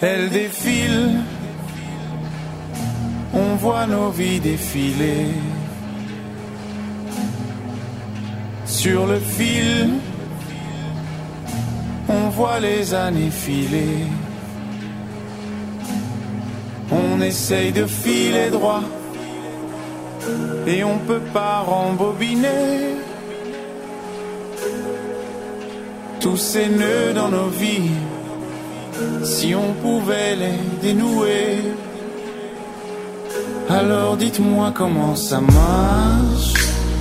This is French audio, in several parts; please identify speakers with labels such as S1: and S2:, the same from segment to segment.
S1: Elle défile, on voit nos vies défiler. Sur le fil, on voit les années filer. On essaye de filer droit et on peut pas rembobiner tous ces nœuds dans nos vies. Si on pouvait les dénouer, alors dites-moi comment ça marche.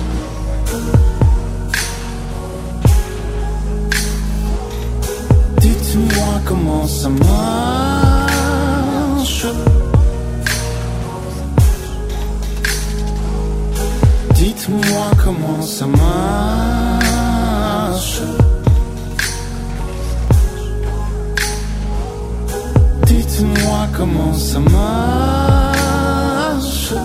S1: Dites-moi comment ça marche. Dites-moi comment ça marche. Dites-moi comment ça marche.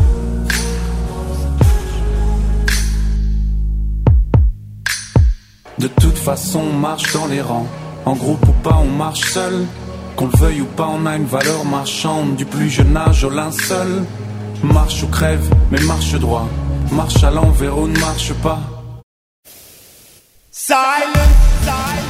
S1: De toute façon, on marche dans les rangs. En groupe ou pas, on marche seul. Qu'on le veuille ou pas, on a une valeur marchande. Du plus jeune âge au linceul. Marche ou crève, mais marche droit. Marche à l'envers ou ne marche pas.
S2: Silence, silence.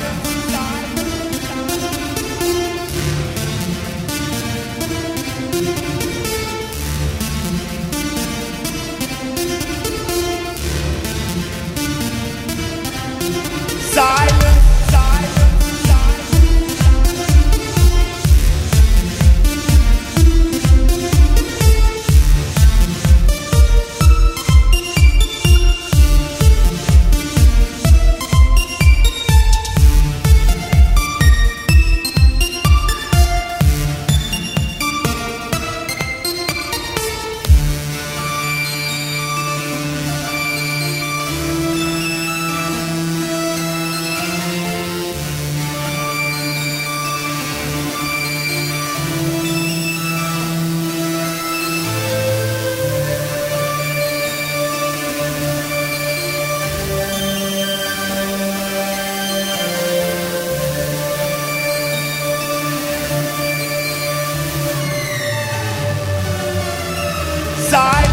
S2: Side